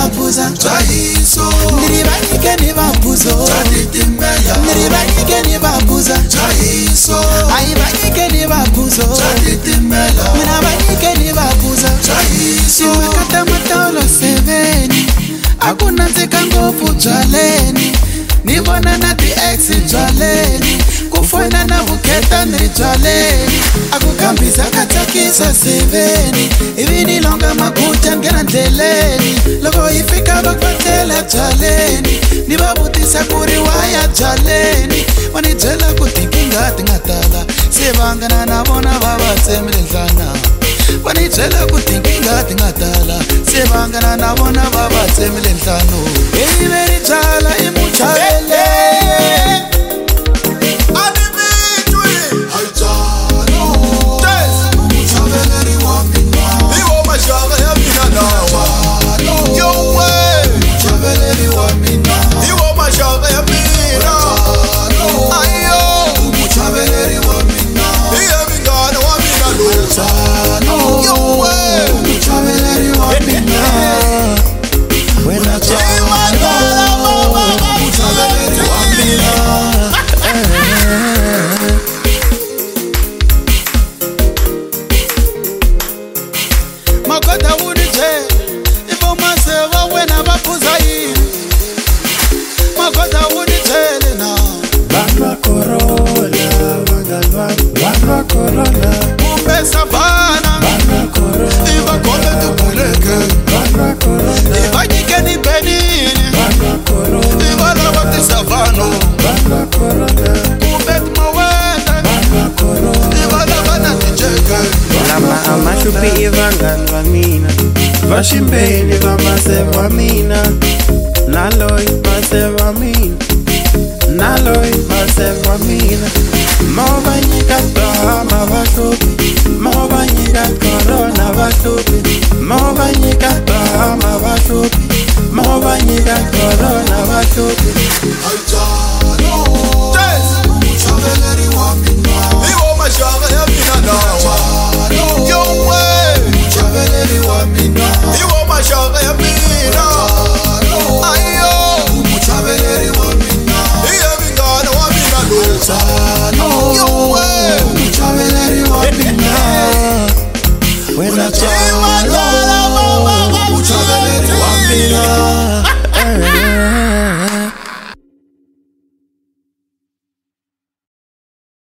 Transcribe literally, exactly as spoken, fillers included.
vapuza Jaiso Niribanyike ni vapuzo Jaditimela Niribanyike ni vapuza Jaiso Aibanyike ni vapuzo Jaditimela Minabanyike ni vapuza Jaiso Iwekata matolo seveni Akuna nzika ngofu jwaleni Nibona na di ex jwaleni Kufona na buketa nri jwaleni Akukambisa katakisa seveni Ibini longa makucha ngena ndeleni Logo ifika bakbatela jwaleni Nibabutisa kuriwaya jwaleni Wanijela kutikinga tingatala Sebangana na bona baba tsemile nzana Wanijela kutikinga tingatala Sebangana na bona baba tsemile nzano Eiberi jala imuchalele Makota wudije, ifo maseva wena bapuza yini Makota wudije lena Banwa Corolla, Bangalwa, Banwa Corolla Mumbe savana, Banwa Corolla Iva kome tupuleke Banwa Corolla Iva jike ni benini Banwa Corolla Iva lawati savano Banwa Corolla Mumbe tumawende Banwa Corolla Iva lavana tijeke Lama amashupi ivanganwa mina Vashimbeni vamaseva mina Naloi maseva mina Naloi maseva mina Mobanyika Bahama vashupi Mobanyika Corona vashupi Mobanyika Bahama vashupi